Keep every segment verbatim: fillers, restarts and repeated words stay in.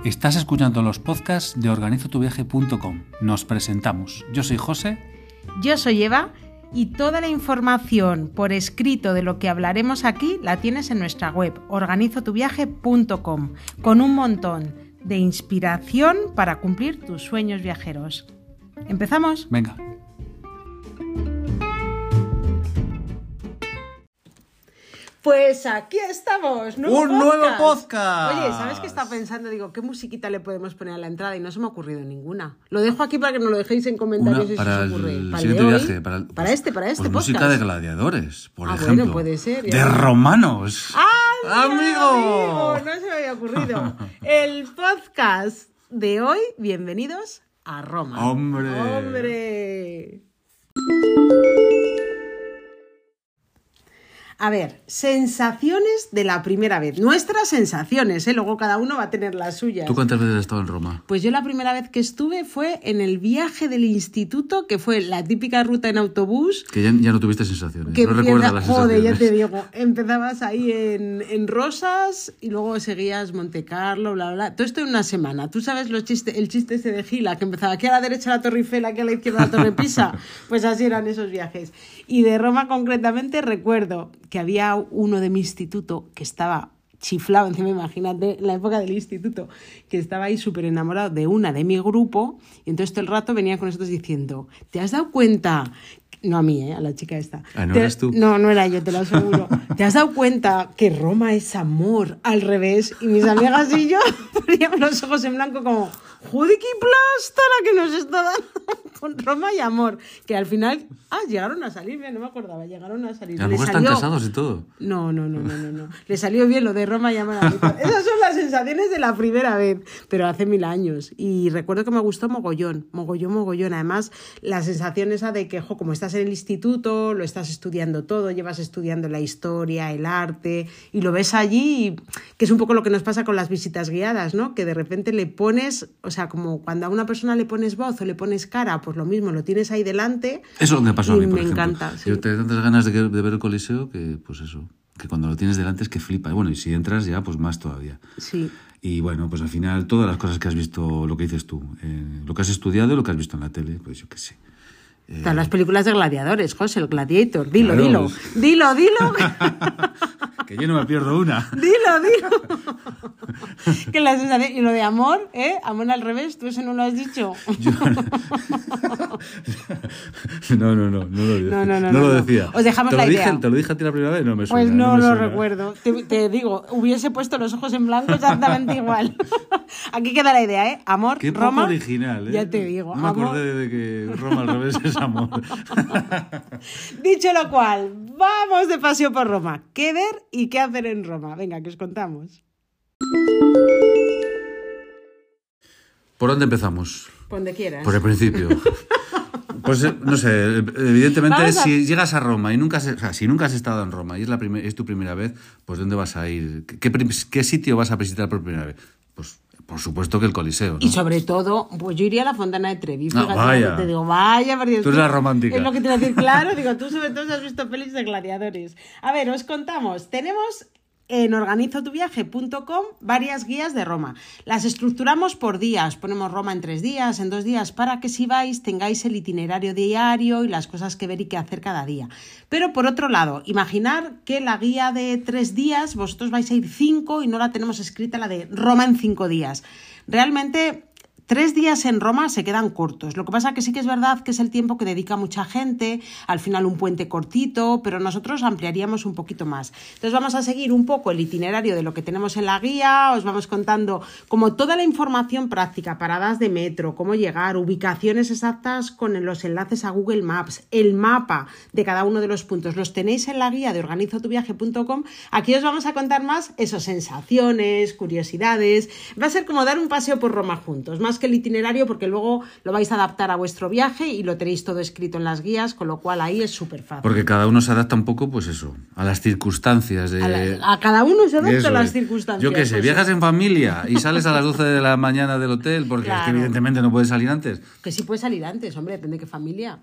Estás escuchando los podcasts de organizo tu viaje punto com. Nos presentamos. Yo soy José. Yo soy Eva y toda la información por escrito de lo que hablaremos aquí la tienes en nuestra web organizo tu viaje punto com, con un montón de inspiración para cumplir tus sueños viajeros. ¿Empezamos? Venga. Pues aquí estamos, nuevo un podcast. nuevo podcast. Oye, ¿sabes qué estaba pensando? Digo, ¿qué musiquita le podemos poner a la entrada? Y no se me ha ocurrido ninguna. Lo dejo aquí para que nos lo dejéis en comentarios si se os ocurre. El para siguiente el viaje, para, el, para pues, este, para este pues podcast. Música de gladiadores, por ah, ejemplo. Bueno, puede ser. De romanos. ¡Ah, amigo! amigo! No se me había ocurrido. El podcast de hoy, bienvenidos a Roma. ¡Hombre! ¡Hombre! A ver, sensaciones de la primera vez. Nuestras sensaciones, ¿eh? Luego cada uno va a tener las suyas. ¿Tú cuántas veces has estado en Roma? Pues yo la primera vez que estuve fue en el viaje del instituto, que fue la típica ruta en autobús. Que ya, ya no tuviste sensaciones, que no recuerdas las sensaciones. Joder, ya te digo, empezabas ahí en, en Rosas y luego seguías Monte Carlo, bla, bla, bla. Todo esto en una semana. ¿Tú sabes los chistes, el chiste ese de Gila, que empezaba aquí a la derecha la Torre Eiffel, aquí a la izquierda la Torre Pisa? Pues así eran esos viajes. Y de Roma concretamente recuerdo que había uno de mi instituto que estaba chiflado, encima imagínate, en la época del instituto, que estaba ahí súper enamorado de una de mi grupo, y entonces todo el rato venía con nosotros diciendo, ¿te has dado cuenta? No a mí, ¿eh? A la chica esta. Ah, ¿no te... eras tú? No, no era yo, te lo aseguro. ¿Te has dado cuenta que Roma es amor al revés? Y mis amigas y yo poníamos los ojos en blanco como, ¡joder, qué plasta la que nos está dando con Roma y amor! Que al final, ah, llegaron a salir bien, no me acordaba, llegaron a salir. A lo mejor salió... están casados y todo. No, no, no, no, no, no. Le salió bien lo de Roma y amor a mitad. Esas son las sensaciones de la primera vez, pero hace mil años. Y recuerdo que me gustó mogollón, mogollón, mogollón. Además, la sensación esa de que, jo, como estás en el instituto, lo estás estudiando todo, llevas estudiando la historia, el arte, y lo ves allí, que es un poco lo que nos pasa con las visitas guiadas, ¿no? Que de repente le pones, o sea, como cuando a una persona le pones voz o le pones cara, pues lo mismo, lo tienes ahí delante. Eso es lo que me pasó a mí, por me ejemplo. encanta. Sí. Yo tengo tantas ganas de, de ver el Coliseo que, pues eso, que cuando lo tienes delante es que flipa. Bueno, y si entras ya, pues más todavía. Sí. Y bueno, pues al final todas las cosas que has visto, lo que dices tú, eh, lo que has estudiado y lo que has visto en la tele, pues yo qué sé. Eh... Están las películas de gladiadores, José, el Gladiator. Dilo, claro. dilo. Dilo, dilo. Que yo no me pierdo una. Dilo, dilo. Que la sensación... Y lo de amor, ¿eh? Amor al revés, tú eso no lo has dicho. Yo... No, no, no, no lo decía. No, no, no, no no, lo no. decía. Os dejamos ¿Te la lo idea. Dije, ¿Te lo dije a ti la primera vez? No me suena. Pues no, no me lo suena. recuerdo. Te, te digo, hubiese puesto los ojos en blanco exactamente igual. Aquí queda la idea, ¿eh? Amor, Qué Roma. poco original, ¿eh? Ya te digo. No me amor... acordé de que Roma al revés es amor. Dicho lo cual, vamos de paseo por Roma. ¿Qué ver y qué hacer en Roma? Venga, que os contamos. ¿Por dónde empezamos? Por donde quieras. Por el principio. Pues no sé, evidentemente a... si llegas a Roma y nunca has, o sea, si nunca has estado en Roma y es, la primer, es tu primera vez, pues ¿dónde vas a ir? ¿Qué, qué sitio vas a visitar por primera vez? Pues por supuesto que el Coliseo, ¿no? Y sobre todo, pues yo iría a la Fontana de Trevi. No, fíjate, vaya. Te digo, vaya, por Dios. Tú eres la romántica. Es lo que te iba a decir, claro. Digo, tú sobre todo has visto pelis de gladiadores. A ver, os contamos. Tenemos... en organizo tu viaje punto com varias guías de Roma. Las estructuramos por días. Ponemos Roma en tres días, en dos días, para que si vais tengáis el itinerario diario y las cosas que ver y que hacer cada día. Pero por otro lado, imaginar que la guía de tres días, vosotros vais a ir cinco y no la tenemos escrita la de Roma en cinco días. Realmente... Tres días en Roma se quedan cortos. Lo que pasa que sí que es verdad que es el tiempo que dedica mucha gente, al final un puente cortito, pero nosotros ampliaríamos un poquito más. Entonces vamos a seguir un poco el itinerario de lo que tenemos en la guía, os vamos contando como toda la información práctica, paradas de metro, cómo llegar, ubicaciones exactas con los enlaces a Google Maps, el mapa de cada uno de los puntos. Los tenéis en la guía de organizo tu viaje punto com. Aquí os vamos a contar más esas sensaciones, curiosidades. Va a ser como dar un paseo por Roma juntos, más que el itinerario, porque luego lo vais a adaptar a vuestro viaje y lo tenéis todo escrito en las guías, con lo cual ahí es súper fácil. Porque cada uno se adapta un poco, pues eso, a las circunstancias. De... A, la, a cada uno se adapta a las es. circunstancias. Yo qué sé, pues viajas sí. en familia y sales a las doce de la mañana del hotel, porque claro. es que evidentemente no puedes salir antes. Que sí puedes salir antes, hombre, depende de qué familia.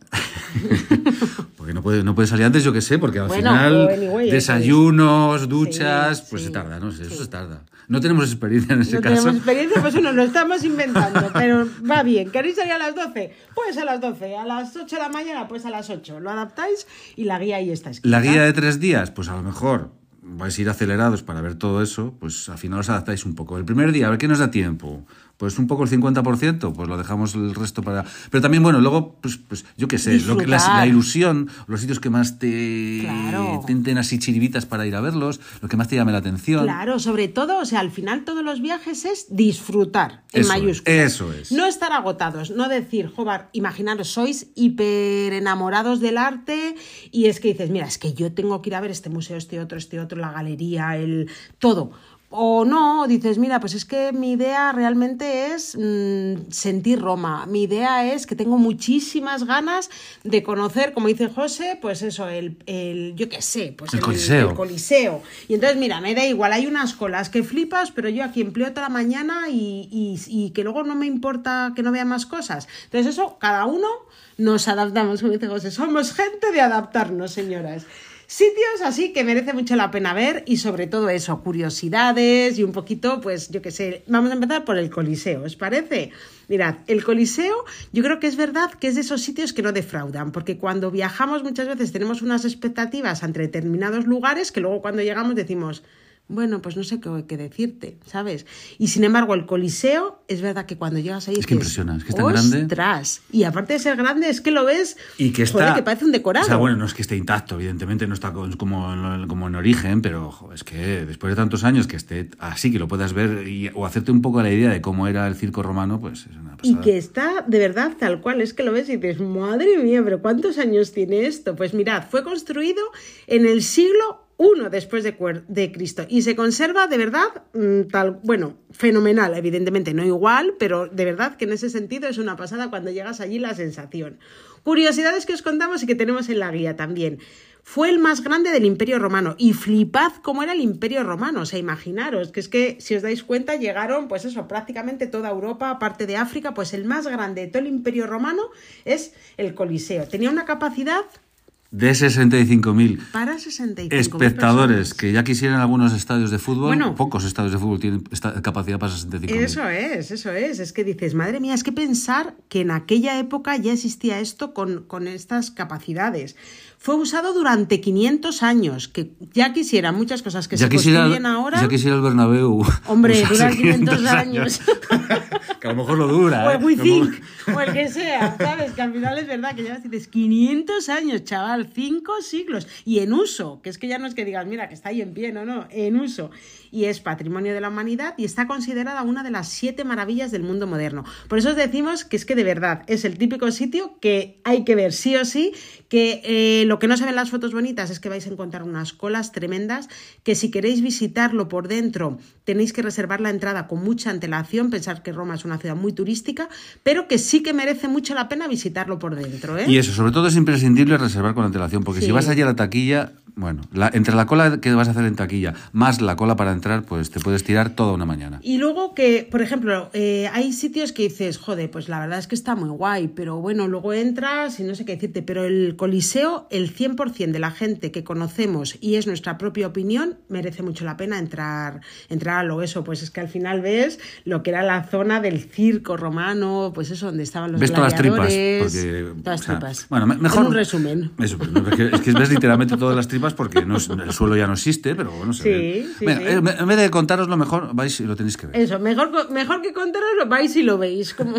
Porque no puedes no puede salir antes, yo qué sé, porque al bueno, final anyway, desayunos, es. duchas, sí, pues sí, se tarda, no sé, sí. eso se tarda. No tenemos experiencia en ese no caso. No tenemos experiencia, pues nos lo estamos inventando, pero va bien. ¿Queréis salir a las doce? Pues a las doce. A las ocho de la mañana, pues a las ocho. Lo adaptáis y la guía ahí está escrita. La guía de tres días, pues a lo mejor vais a ir acelerados para ver todo eso, pues al final os adaptáis un poco. El primer día, a ver qué nos da tiempo. Pues un poco el cincuenta por ciento, pues lo dejamos el resto para... Pero también, bueno, luego, pues, pues yo qué sé, lo que, la, la ilusión, los sitios que más te claro. tenten así chiribitas para ir a verlos, lo que más te llame la atención. Claro, sobre todo, o sea, al final todos los viajes es disfrutar, en eso mayúsculas. Es, eso es. No estar agotados, no decir, joder, imaginaros, sois hiper enamorados del arte y es que dices, mira, es que yo tengo que ir a ver este museo, este otro, este otro, la galería, el todo... O no, dices, mira, pues es que mi idea realmente es mmm, sentir Roma. Mi idea es que tengo muchísimas ganas de conocer, como dice José, pues eso, el, el yo qué sé, pues el, el, coliseo. el coliseo. Y entonces, mira, me da igual, hay unas colas que flipas, pero yo aquí empleo toda la mañana y, y, y que luego no me importa que no vea más cosas. Entonces eso, cada uno nos adaptamos, como dice José. Somos gente de adaptarnos, señoras. Sitios así que merece mucho la pena ver y sobre todo eso, curiosidades y un poquito, pues yo qué sé, vamos a empezar por el Coliseo, ¿os parece? Mirad, el Coliseo yo creo que es verdad que es de esos sitios que no defraudan, porque cuando viajamos muchas veces tenemos unas expectativas ante determinados lugares que luego cuando llegamos decimos... Bueno, pues no sé qué, qué decirte, ¿sabes? Y sin embargo, el Coliseo, es verdad que cuando llegas ahí... Es que dices, impresiona, es que es tan grande. ¡Ostras! Y aparte de ser grande, es que lo ves... Y que está... Joder, que parece un decorado. O sea, bueno, no es que esté intacto, evidentemente no está como, como en origen, pero jo, es que después de tantos años que esté así, que lo puedas ver y, o hacerte un poco la idea de cómo era el circo romano, pues es una pasada. Y que está de verdad tal cual, es que lo ves y dices, madre mía, pero ¿cuántos años tiene esto? Pues mirad, fue construido en el siglo uno después de, de Cristo y se conserva de verdad tal, bueno, fenomenal, evidentemente no igual, pero de verdad que en ese sentido es una pasada cuando llegas allí la sensación. Curiosidades que os contamos y que tenemos en la guía también. Fue el más grande del Imperio Romano y flipad cómo era el Imperio Romano, o sea, imaginaros que es que si os dais cuenta llegaron, pues eso, prácticamente toda Europa, parte de África, pues el más grande de todo el Imperio Romano es el Coliseo. Tenía una capacidad... De sesenta y cinco mil para sesenta y cinco espectadores, personas. Que ya quisieran algunos estadios de fútbol, bueno, pocos estadios de fútbol tienen esta capacidad para sesenta y cinco mil. Eso es, eso es, es que dices, madre mía, es que pensar que en aquella época ya existía esto con, con estas capacidades. Fue usado durante quinientos años, que ya quisieran muchas cosas que ya se quisiera, construyen ahora. Ya quisiera el Bernabéu. Hombre, duran quinientos años. Que a lo mejor lo dura. O el ¿eh? WeThink, o el que sea, ¿sabes? Que al final es verdad que ya dices quinientos años, chaval, cinco siglos. Y en uso, que es que ya no es que digas, mira, que está ahí en pie, no, no, en uso. Y es patrimonio de la humanidad y está considerada una de las siete maravillas del mundo moderno. Por eso os decimos que es que de verdad es el típico sitio que hay que ver sí o sí, que eh, lo que no se ven las fotos bonitas es que vais a encontrar unas colas tremendas, que si queréis visitarlo por dentro tenéis que reservar la entrada con mucha antelación, pensar que Roma es una ciudad muy turística, pero que sí que merece mucho la pena visitarlo por dentro, ¿eh? Y eso, sobre todo es imprescindible reservar con antelación, porque sí. Si vas allí a la taquilla, bueno, la, entre la cola que vas a hacer en taquilla más la cola para entrar, pues te puedes tirar toda una mañana. Y luego que, por ejemplo, eh, hay sitios que dices, joder, pues la verdad es que está muy guay, pero bueno, luego entras y no sé qué decirte, pero el Coliseo, el cien por ciento de la gente que conocemos y es nuestra propia opinión, merece mucho la pena entrar, entrar a lo eso, pues es que al final ves lo que era la zona del circo romano, pues eso, donde estaban los ves gladiadores. Ves todas las tripas. Porque, todas las o sea, tripas. Bueno, mejor... En un resumen. Eso, es que, es que ves literalmente todas las tripas porque no, el suelo ya no existe, pero bueno, se sí, ve. Sí, bueno, sí. En vez de contaros lo mejor, vais y lo tenéis que ver. Eso, mejor, mejor que contaros lo vais y lo veis. Como...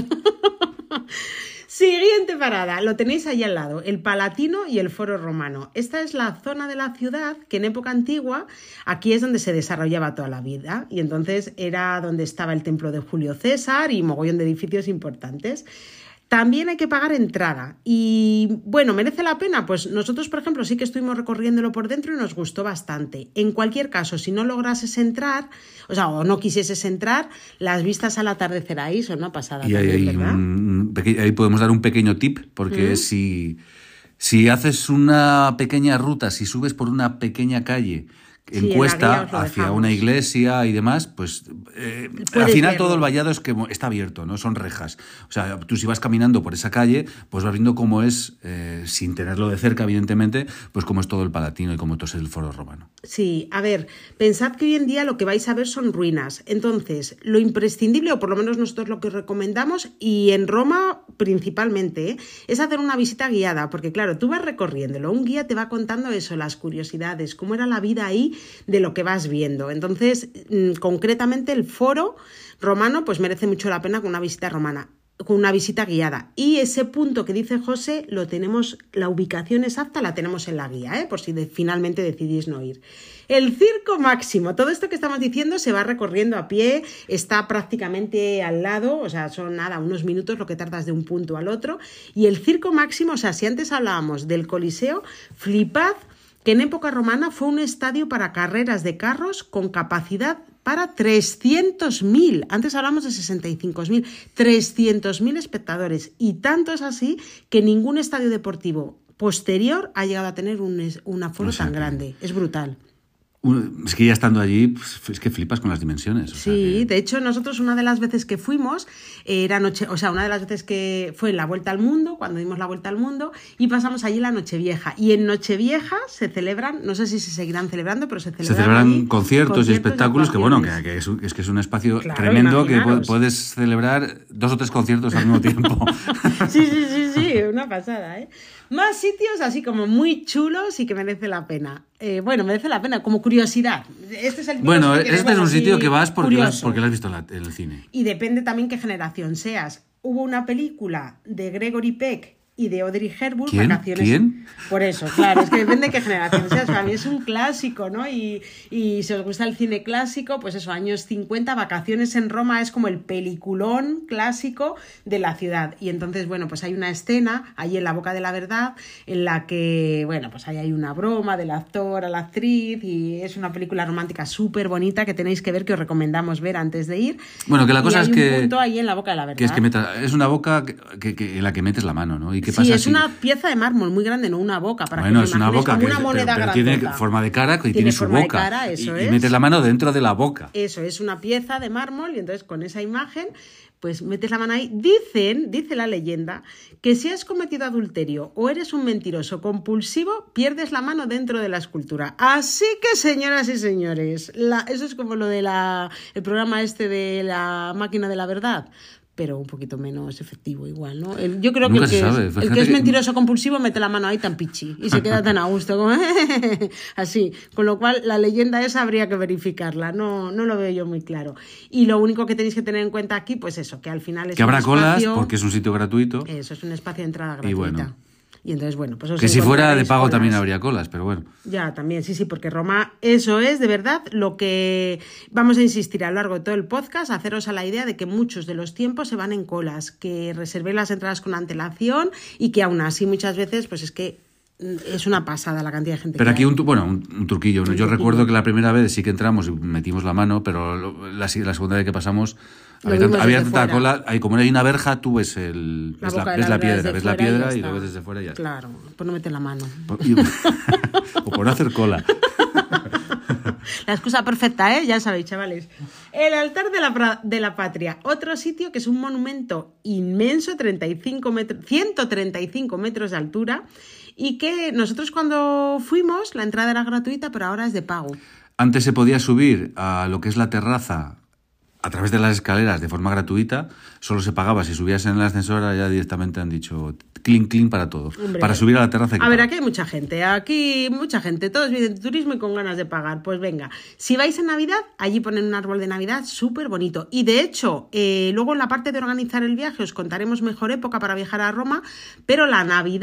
Siguiente parada, lo tenéis ahí al lado, el Palatino y el Foro Romano. Esta es la zona de la ciudad que en época antigua, aquí es donde se desarrollaba toda la vida y entonces era donde estaba el templo de Julio César y mogollón de edificios importantes. También hay que pagar entrada y, bueno, ¿merece la pena? Pues nosotros, por ejemplo, sí que estuvimos recorriéndolo por dentro y nos gustó bastante. En cualquier caso, si no lograses entrar, o sea, o no quisieses entrar, las vistas al atardecer ahí son una pasada y también, ahí, ¿verdad? Un, ahí podemos dar un pequeño tip, porque mm. si, si haces una pequeña ruta, si subes por una pequeña calle en sí, cuesta hacia dejamos. Una iglesia y demás, pues eh, al final verlo. Todo el vallado es que está abierto, no son rejas. O sea, tú si vas caminando por esa calle, pues vas viendo cómo es, eh, sin tenerlo de cerca, evidentemente, pues cómo es todo el Palatino y cómo todo es el Foro Romano. Sí, a ver, pensad que hoy en día lo que vais a ver son ruinas. Entonces, lo imprescindible, o por lo menos nosotros lo que recomendamos, y en Roma principalmente, ¿eh? es hacer una visita guiada, porque claro, tú vas recorriéndolo, un guía te va contando eso, las curiosidades, cómo era la vida ahí, de lo que vas viendo. Entonces, concretamente el Foro Romano pues merece mucho la pena con una visita romana, con una visita guiada. Y ese punto que dice José, lo tenemos, la ubicación exacta la tenemos en la guía, ¿eh? Por si de, finalmente decidís no ir. El Circo Máximo, todo esto que estamos diciendo se va recorriendo a pie, está prácticamente al lado, o sea, son nada, unos minutos lo que tardas de un punto al otro. Y el Circo Máximo, o sea, si antes hablábamos del Coliseo, flipad que en época romana fue un estadio para carreras de carros con capacidad para trescientos mil. Antes hablamos de sesenta y cinco mil. trescientos mil espectadores. Y tanto es así que ningún estadio deportivo posterior ha llegado a tener un, un aforo o sea, tan grande. Es brutal. Es que ya estando allí, pues, es que flipas con las dimensiones. O sí, sea que... de hecho nosotros una de las veces que fuimos, era noche, o sea, una de las veces que fue en la Vuelta al Mundo, cuando dimos la Vuelta al Mundo, y pasamos allí la Nochevieja. Y en Nochevieja se celebran, no sé si se seguirán celebrando, pero se celebran, se celebran allí conciertos, conciertos y espectáculos, y que bueno, que, que es, es que es un espacio claro, tremendo, imaginaros. Que puedes celebrar dos o tres conciertos al mismo tiempo. Sí, sí, sí, sí, una pasada, ¿eh? Más sitios así como muy chulos y que merece la pena. Eh, bueno, merece la pena, como curiosidad. Este es el bueno, este es, bueno, un sitio que vas porque lo, has, porque lo has visto en, la, en el cine. Y depende también qué generación seas. Hubo una película de Gregory Peck y de Audrey Hepburn, ¿Quién? Vacaciones. ¿Quién? Por eso, claro, es que depende de qué generación seas. Para mí es un clásico, ¿no? Y, y si os gusta el cine clásico, pues eso, años cincuenta, Vacaciones en Roma es como el peliculón clásico de la ciudad. Y entonces, bueno, pues hay una escena allí en La Boca de la Verdad en la que, bueno, pues ahí hay una broma del actor a la actriz y es una película romántica súper bonita que tenéis que ver, que os recomendamos ver antes de ir. Bueno, que la cosa y hay es un que... punto ahí en La Boca de la Verdad. Que es, que meta, es una boca que, que, que, en la que metes la mano, ¿no? Y ¿qué sí, pasa es si... una pieza de mármol muy grande, no una boca. Para bueno, que es una boca como que una moneda pero, pero tiene forma de cara y tiene, tiene su boca. De cara, eso y, es. y metes la mano dentro de la boca. Eso, es una pieza de mármol y entonces con esa imagen pues metes la mano ahí. Dicen, dice la leyenda, que si has cometido adulterio o eres un mentiroso compulsivo, pierdes la mano dentro de la escultura. Así que, señoras y señores, la, eso es como lo de la el programa este de la máquina de la verdad, pero un poquito menos efectivo igual, ¿no? El, yo creo Nunca que el que, sabe, es, el que es mentiroso compulsivo mete la mano ahí tan pichi y se queda tan a gusto como así, con lo cual la leyenda esa habría que verificarla, no, no lo veo yo muy claro. Y lo único que tenéis que tener en cuenta aquí, pues eso, que al final es que un habrá espacio, colas porque es un sitio gratuito. Eso, es un espacio de entrada gratuita. Y bueno. Y entonces, bueno, pues os que si fuera de pago colas. También habría colas, pero bueno. Ya, también, sí, sí, porque Roma, eso es de verdad lo que vamos a insistir a lo largo de todo el podcast, haceros a la idea de que muchos de los tiempos se van en colas, que reservéis las entradas con antelación y que aún así muchas veces, pues es que es una pasada la cantidad de gente pero que aquí hay. un, bueno, un, un truquillo. Un Yo truquillo. recuerdo que la primera vez sí que entramos y metimos la mano, pero la, la segunda vez que pasamos había tanta, había tanta cola. Hay, como no hay una verja, tú ves, el, ves la, ves la piedra, ves la piedra y, y lo ves desde fuera y ya está. Claro, pues no metes la mano. Por, y, o por no hacer cola. La excusa perfecta, ¿eh? Ya sabéis, chavales. El altar de la, de la patria. Otro sitio que es un monumento inmenso, treinta y cinco metros, ciento treinta y cinco metros de altura, y que nosotros cuando fuimos, la entrada era gratuita, pero ahora es de pago. Antes se podía subir a lo que es la terraza a través de las escaleras de forma gratuita, solo se pagaba si subías en el ascensor, ya directamente han dicho clean, clean para todo. Hombre, para subir a la terraza. A ver, aquí hay mucha gente, aquí mucha gente, todos vienen de turismo y con ganas de pagar. Pues venga, si vais en Navidad, allí ponen un árbol de Navidad súper bonito. Y de hecho, eh, luego en la parte de organizar el viaje os contaremos mejor época para viajar a Roma, pero la Navidad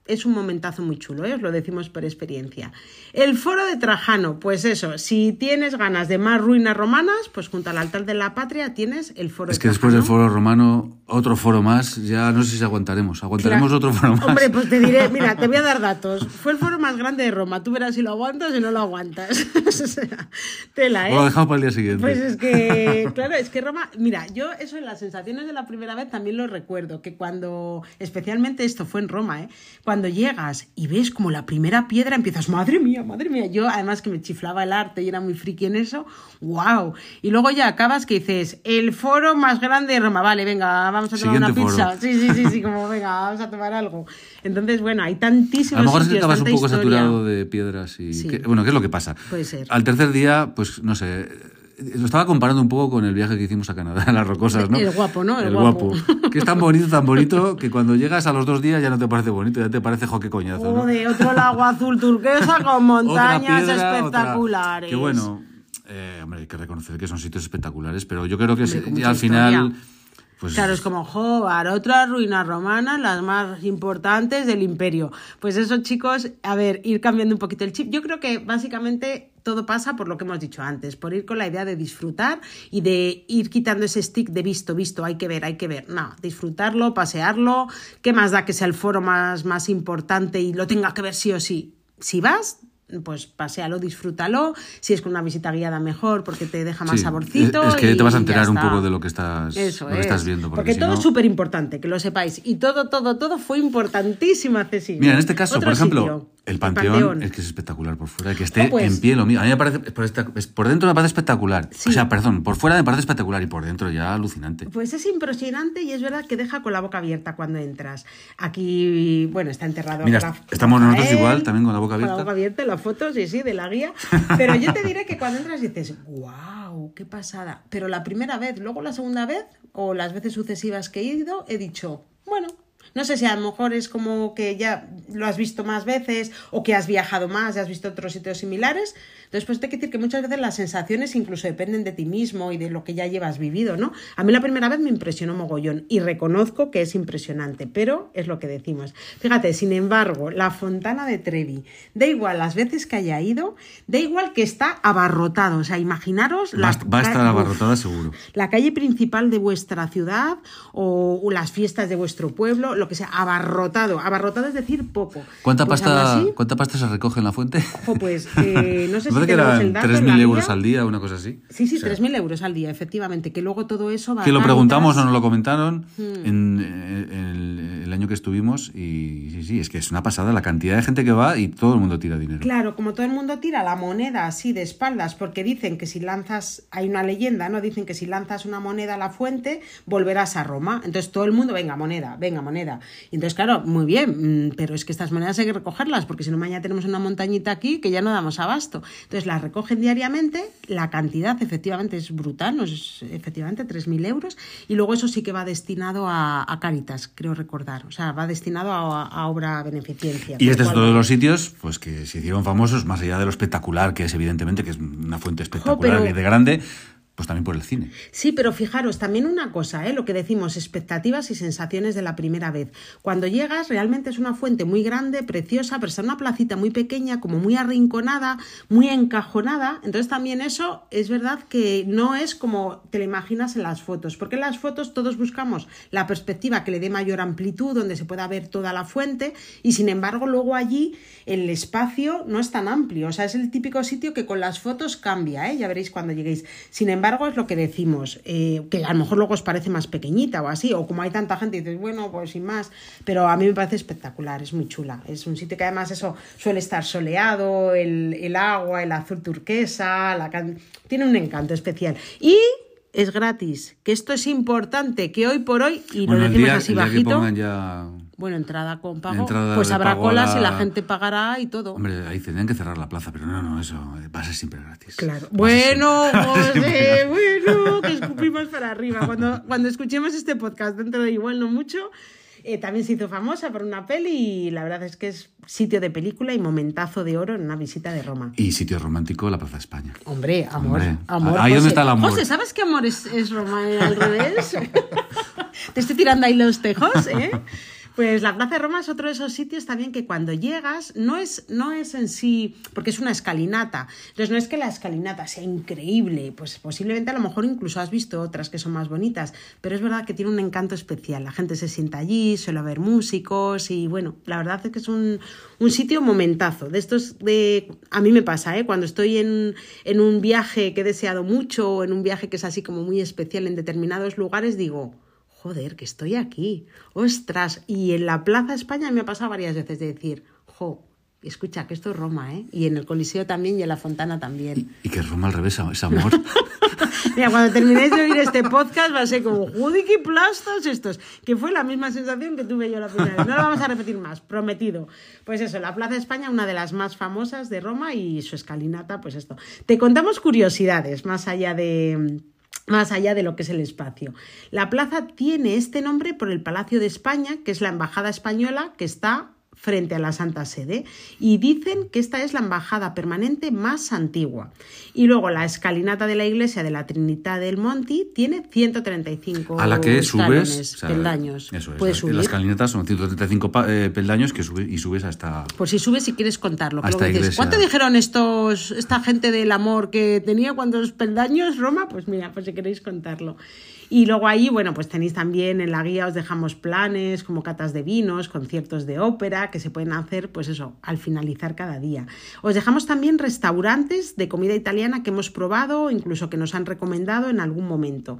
es un momentazo muy chulo, ¿eh? Os lo decimos por experiencia. El foro de Trajano, pues eso, si tienes ganas de más ruinas romanas, pues junto al altar de la patria tienes el foro es de Trajano. Es que después del foro romano, otro foro más, ya no sé si aguantaremos. Aguantaremos claro. otro foro más. Hombre, pues te diré, mira, te voy a dar datos. Fue el foro más grande de Roma. Tú verás si lo aguantas o no lo aguantas. O sea, tela, ¿eh? O lo dejamos para el día siguiente. Pues es que, claro, es que Roma... Mira, yo eso en las sensaciones de la primera vez también lo recuerdo, que cuando, especialmente esto fue en Roma, ¿eh? Cuando llegas y ves como la primera piedra, empiezas, madre mía, madre mía. Yo, además que me chiflaba el arte y era muy friki en eso, wow. Y luego ya acabas que dices, el foro más grande de Roma, vale, venga, vamos a tomar Siguiente una pizza. Foro. Sí, sí, sí, sí, como venga, vamos a tomar algo. Entonces, bueno, hay tantísimos A lo mejor sitios, es que acabas un poco historia. saturado de piedras y... Sí. Que, bueno, ¿qué es lo que pasa? Puede ser. Al tercer día, pues, no sé... Lo estaba comparando un poco con el viaje que hicimos a Canadá, a las Rocosas, ¿no? El guapo, ¿no? El, el guapo. guapo. Que es tan bonito, tan bonito, que cuando llegas a los dos días ya no te parece bonito, ya te parece jo, qué coñazo, ¿no? Joder, otro lago azul turquesa con montañas piedra, espectaculares. Otra... Que bueno, eh, hombre, hay que reconocer que son sitios espectaculares, pero yo creo que hombre, se, al final... Pues... Claro, es como Jobar, otras ruinas romanas, las más importantes del imperio. Pues eso, chicos, a ver, ir cambiando un poquito el chip. Yo creo que básicamente todo pasa por lo que hemos dicho antes, por ir con la idea de disfrutar y de ir quitando ese stick de visto, visto, hay que ver, hay que ver. No, disfrutarlo, pasearlo. ¿Qué más da que sea el foro más, más importante y lo tenga que ver sí o sí? Si vas... pues paséalo, disfrútalo. Si es con una visita guiada, mejor, porque te deja más sí, saborcito. Es que y, te vas a enterar un está. poco de lo que estás, Eso lo que es. estás viendo. Porque, porque si todo no... es súper importante, que lo sepáis. Y todo, todo, todo fue importantísimo, Ceci. Mira, en este caso, Otro por ejemplo, sitio, el Panteón, el Panteón, es que es espectacular por fuera, que esté oh, pues, en pie lo mío. A mí me parece, por, esta, por dentro me parece espectacular. Sí. O sea, perdón, por fuera me parece espectacular y por dentro ya alucinante. Pues es impresionante y es verdad que deja con la boca abierta cuando entras. Aquí, bueno, está enterrado. Mira, la, estamos Rafael, nosotros igual, también con la boca abierta. Con la boca abierta en la foto, sí, sí, de la guía. Pero yo te diré que cuando entras dices, wow, qué pasada. Pero la primera vez, luego la segunda vez, o las veces sucesivas que he ido, he dicho, bueno... No sé si a lo mejor es como que ya lo has visto más veces o que has viajado más y has visto otros sitios similares. Entonces, pues te hay que decir que muchas veces las sensaciones incluso dependen de ti mismo y de lo que ya llevas vivido, ¿no? A mí la primera vez me impresionó mogollón y reconozco que es impresionante, pero es lo que decimos. Fíjate, sin embargo, la Fontana de Trevi, da igual las veces que haya ido, da igual que está abarrotado. O sea, imaginaros... Va, la, va a estar abarrotada uf, seguro. La calle principal de vuestra ciudad o, o las fiestas de vuestro pueblo... lo que sea, abarrotado. Abarrotado es decir poco. ¿Cuánta, pues pasta, ¿cuánta pasta se recoge en la fuente? Ojo, pues eh, no sé si que tenemos eran el dato. tres mil euros al día, una cosa así. Sí, sí, o sea, tres mil euros al día, efectivamente. Que luego todo eso va a... Que lo preguntamos o nos lo comentaron hmm. en, en, en el, el año que estuvimos y sí, sí, es que es una pasada la cantidad de gente que va y todo el mundo tira dinero. Claro, como todo el mundo tira la moneda así de espaldas, porque dicen que si lanzas, hay una leyenda, ¿no? Dicen que si lanzas una moneda a la fuente, volverás a Roma. Entonces todo el mundo, venga, moneda, venga, moneda. Y entonces, claro, muy bien, pero es que estas monedas hay que recogerlas, porque si no mañana tenemos una montañita aquí que ya no damos abasto. Entonces las recogen diariamente, la cantidad efectivamente es brutal, no es efectivamente tres mil euros, y luego eso sí que va destinado a, a Cáritas, creo recordar, o sea, va destinado a, a obra beneficencia. Y este es uno de los sitios pues que se hicieron famosos, más allá de lo espectacular que es, evidentemente, que es una fuente espectacular oh, pero... y de grande, pues también por el cine. Sí, pero fijaros, también una cosa, ¿eh? Lo que decimos, expectativas y sensaciones de la primera vez. Cuando llegas, realmente es una fuente muy grande, preciosa, pero está en una placita muy pequeña, como muy arrinconada, muy encajonada. Entonces también eso es verdad que no es como te lo imaginas en las fotos, porque en las fotos todos buscamos la perspectiva que le dé mayor amplitud, donde se pueda ver toda la fuente, y sin embargo luego allí el espacio no es tan amplio. O sea, es el típico sitio que con las fotos cambia, ¿eh? Ya veréis cuando lleguéis. Sin embargo, Sin embargo, es lo que decimos, eh, que a lo mejor luego os parece más pequeñita o así, o como hay tanta gente, dices, bueno, pues sin más, pero a mí me parece espectacular, es muy chula. Es un sitio que además eso suele estar soleado, el, el agua, el azul turquesa, la can... tiene un encanto especial. Y es gratis, que esto es importante, que hoy por hoy, y bueno, lo decimos día, así el día bajito... que pongan ya... Bueno, entrada con pago, entrada pues habrá colas la... y la gente pagará y todo. Hombre, ahí tendrían que cerrar la plaza, pero no, no, eso va a ser siempre gratis. Claro. Bueno, José, bueno, que escupimos para arriba. Cuando, cuando escuchemos este podcast, dentro de igual no mucho, eh, también se hizo famosa por una peli y la verdad es que es sitio de película y momentazo de oro en una visita de Roma. Y sitio romántico, la Plaza de España. Hombre, amor. Hombre, amor ahí José. donde está el amor. José, ¿sabes que amor es, es Roma al revés? Te estoy tirando ahí los tejos, ¿eh? Pues la Plaza de Roma es otro de esos sitios también que cuando llegas no es, no es en sí, porque es una escalinata, entonces no es que la escalinata sea increíble, pues posiblemente a lo mejor incluso has visto otras que son más bonitas, pero es verdad que tiene un encanto especial, la gente se sienta allí, suele haber músicos y bueno, la verdad es que es un, un sitio momentazo, de estos de, a mí me pasa, ¿eh? Cuando estoy en, en un viaje que he deseado mucho o en un viaje que es así como muy especial en determinados lugares, digo... joder, que estoy aquí, ostras, y en la Plaza España me ha pasado varias veces de decir, jo, escucha, que esto es Roma, ¿eh? Y en el Coliseo también y en la Fontana también. Y, y que Roma al revés es amor. Mira, cuando terminéis de oír este podcast va a ser como, joder, qué plastos estos, que fue la misma sensación que tuve yo la primera vez. No lo vamos a repetir más, prometido. Pues eso, la Plaza España, una de las más famosas de Roma y su escalinata, pues esto. Te contamos curiosidades, más allá de... más allá de lo que es el espacio. La plaza tiene este nombre por el Palacio de España, que es la embajada española que está frente a la Santa Sede, y dicen que esta es la embajada permanente más antigua. Y luego la escalinata de la iglesia de la Trinità del Monti tiene ciento treinta y cinco a la que subes, o sea, peldaños. Eso es, puedes la, subir. Las escalinatas son ciento treinta y cinco eh, peldaños que subes y subes hasta... Pues si subes, si quieres contarlo. Hasta dices, iglesia. ¿cuánto dijeron estos esta gente del amor que tenía cuántos peldaños Roma? Pues mira, pues si queréis contarlo. Y luego ahí, bueno, pues tenéis también en la guía, os dejamos planes como catas de vinos, conciertos de ópera, que se pueden hacer, pues eso, al finalizar cada día. Os dejamos también restaurantes de comida italiana que hemos probado, incluso que nos han recomendado en algún momento.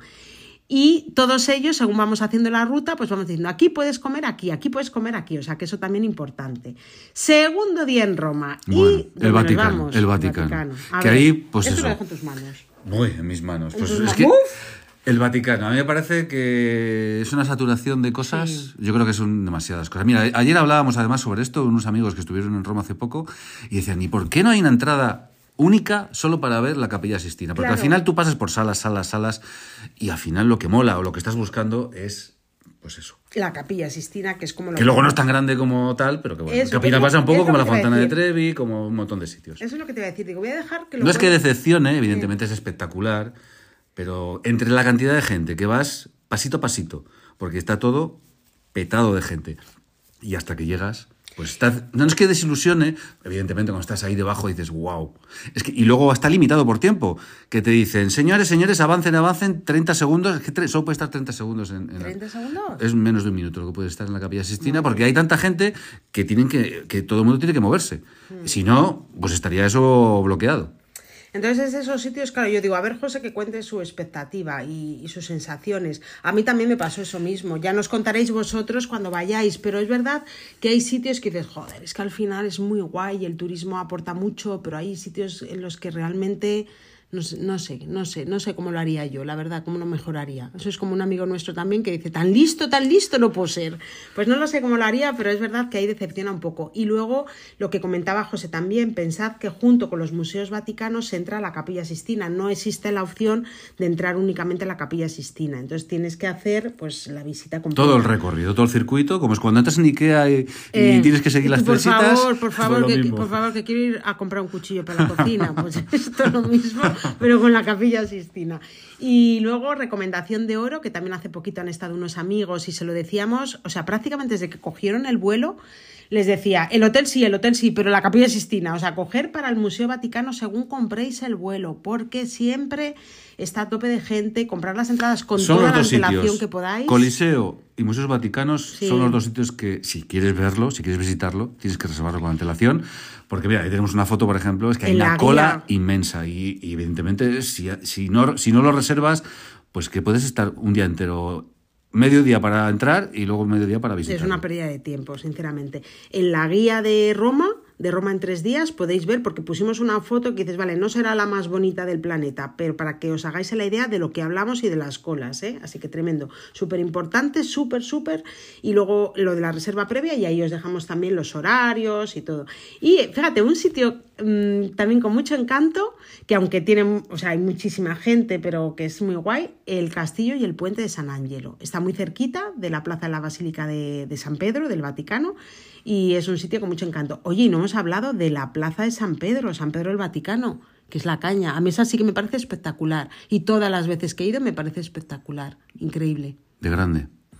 Y todos ellos, según vamos haciendo la ruta, pues vamos diciendo, aquí puedes comer aquí, aquí puedes comer aquí, o sea que eso también es importante. Segundo día en Roma. Bueno, y el Vaticano, vamos? el Vaticano. El Vaticano. A que ver, ahí, pues esto eso. lo dejo en tus manos. Muy en mis manos. Pues Entonces, es que ¡uf! el Vaticano, a mí me parece que es una saturación de cosas, sí. Yo creo que son demasiadas cosas. Mira, ayer hablábamos además sobre esto, unos amigos que estuvieron en Roma hace poco, y decían, ¿y por qué no hay una entrada única solo para ver la Capilla Sistina? Porque Claro. al final tú pasas por salas, salas, salas, y al final lo que mola o lo que estás buscando es, pues eso. La Capilla Sistina, que es como lo que luego no es tan grande como tal, pero que bueno. Eso, que al final es lo- pasa un es poco lo como que la te iba a Fontana de decir. Trevi, como un montón de sitios. Eso es lo que te iba a decir. Digo, voy a dejar que lo No es que puedas- decepcione, evidentemente es espectacular, pero entre la cantidad de gente que vas pasito a pasito, porque está todo petado de gente, y hasta que llegas, pues está, no es que desilusione, evidentemente cuando estás ahí debajo dices, wow. Es que, y luego está limitado por tiempo, que te dicen, señores, señores, avancen, avancen, treinta segundos, es que tre- solo puede estar treinta segundos en, en la- ¿treinta segundos? Es menos de un minuto lo que puede estar en la Capilla Sistina, porque hay tanta gente que tienen que, que todo el mundo tiene que moverse. Si no, pues estaría eso bloqueado. Entonces, esos sitios, claro, yo digo, a ver, José, que cuente su expectativa y, y sus sensaciones. A mí también me pasó eso mismo. Ya nos contaréis vosotros cuando vayáis, pero es verdad que hay sitios que dices, joder, es que al final es muy guay, el turismo aporta mucho, pero hay sitios en los que realmente... No sé, no sé, no sé, no sé cómo lo haría yo, la verdad, cómo lo mejoraría. Eso es como un amigo nuestro también que dice, tan listo, tan listo no puedo ser. Pues no lo sé cómo lo haría, pero es verdad que ahí decepciona un poco. Y luego, lo que comentaba José también, pensad que junto con los museos vaticanos se entra a la Capilla Sistina. No existe la opción de entrar únicamente a la Capilla Sistina. Entonces tienes que hacer pues la visita completa. Todo el recorrido, todo el circuito, como es cuando entras en Ikea y, y Eh, tienes que seguir y las tú, por flesitas. favor, por favor, pues lo que, mismo. por favor, que quiero ir a comprar un cuchillo para la cocina. Pues esto es lo mismo, pero con la Capilla Sistina. Y luego, recomendación de oro, que también hace poquito han estado unos amigos y se lo decíamos, o sea, prácticamente desde que cogieron el vuelo, les decía, el hotel sí, el hotel sí, pero la Capilla Sistina, o sea, coger para el Museo Vaticano según compréis el vuelo, porque siempre está a tope de gente, comprar las entradas con Son toda los la dos antelación sitios, que podáis. Coliseo y Museos Vaticanos Sí. son los dos sitios que, si quieres verlo, si quieres visitarlo, tienes que reservarlo con antelación. Porque mira, ahí tenemos una foto, por ejemplo, es que hay En una la cola guía. inmensa. Y, y evidentemente, si, si, no, si no lo reservas, pues que puedes estar un día entero, medio día para entrar y luego medio día para visitar. Es una pérdida de tiempo, sinceramente. En la guía de Roma, de Roma en tres días, podéis ver, porque pusimos una foto que dices, vale, no será la más bonita del planeta, pero para que os hagáis la idea de lo que hablamos y de las colas, ¿eh? Así que tremendo. Súper importante, súper, súper. Y luego lo de la reserva previa, y ahí os dejamos también los horarios y todo. Y fíjate, un sitio mmm, también con mucho encanto, que aunque tiene, o sea, hay muchísima gente, pero que es muy guay, el castillo y el puente de San Angelo. Está muy cerquita de la plaza de la Basílica de, de San Pedro, del Vaticano, y es un sitio con mucho encanto. Oye, y no hemos hablado de la plaza de San Pedro, San Pedro del Vaticano, que es la caña. A mí esa sí que me parece espectacular. Y todas las veces que he ido me parece espectacular. Increíble. De grande.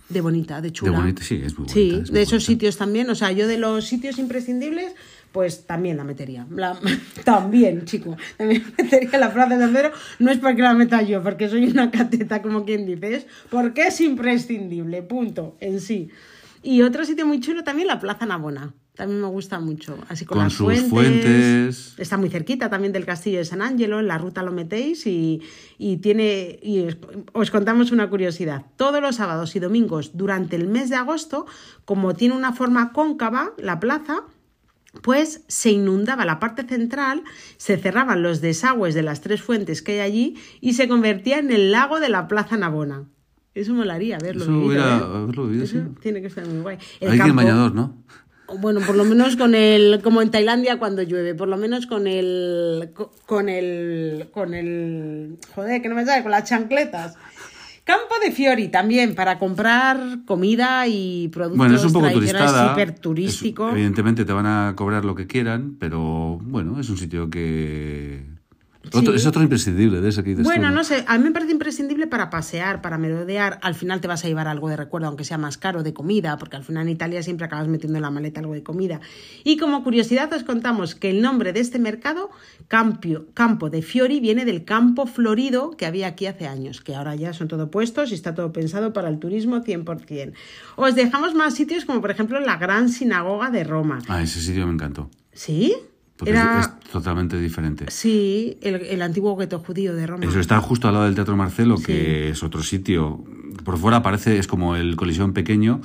De bonita, de chula. De bonita, sí, es muy bonita. Sí, es muy de esos bonita. sitios también. O sea, yo de los sitios imprescindibles, pues también la metería. La, también, chico. También metería la Plaza de San Pedro. No es porque la meta yo, porque soy una cateta, como quien dice. Es porque es imprescindible, punto, en sí. Y otro sitio muy chulo también, la Plaza Navona. También me gusta mucho. Así con, Con las sus fuentes. fuentes. Está muy cerquita también del Castillo de San Ángelo. En la ruta lo metéis y, y tiene. Y os, os contamos una curiosidad. Todos los sábados y domingos durante el mes de agosto, como tiene una forma cóncava, la plaza, pues se inundaba la parte central, se cerraban los desagües de las tres fuentes que hay allí y se convertía en el lago de la Plaza Navona. Eso molaría verlo. Eso vivido, hubiera, ¿eh? haberlo vivido, Eso sí. tiene que estar muy guay. El Hay que ir en campo- bañador, ¿no? Bueno, por lo menos con el, como en Tailandia cuando llueve, por lo menos con el, con el, con el, joder, que no me sale, con las chancletas. Campo de Fiori también, para comprar comida y productos Bueno, es un poco tradicionales, turistada. súper Es- turístico. evidentemente te van a cobrar lo que quieran, pero bueno, es un sitio que... Otro- Sí. Es otro imprescindible de ese que dices Bueno, tú, no sé, a mí me parece imprescindible para pasear, para merodear. Al final te vas a llevar algo de recuerdo, aunque sea más caro, de comida, porque al final en Italia siempre acabas metiendo en la maleta algo de comida. Y como curiosidad os contamos que el nombre de este mercado, Campio, Campo de Fiori, viene del campo florido que había aquí hace años, que ahora ya son todo puestos y está todo pensado para el turismo cien por ciento. Os dejamos más sitios como por ejemplo la Gran Sinagoga de Roma. Ah, ese sitio me encantó. ¿Sí? Porque Era... es, es totalmente diferente. Sí, el, el antiguo gueto judío de Roma. Eso está justo al lado del Teatro Marcelo, Sí. que es otro sitio. Por fuera parece, es como el Coliseo pequeño.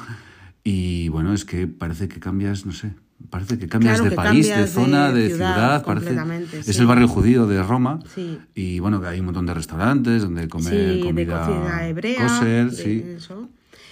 Y bueno, es que parece que cambias, no sé, parece que cambias Claro, de que país, de cambias de zona, de, ciudad, ciudad. Parece, completamente, es sí. el barrio judío de Roma. Sí. Y bueno, que hay un montón de restaurantes donde comer Sí, comida, de cocina hebrea. kosher, de sí. eso.